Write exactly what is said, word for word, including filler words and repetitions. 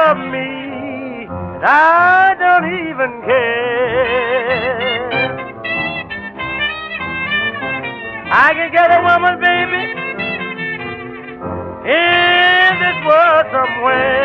love me, and I don't even care. I can get a woman, baby, in this world somewhere.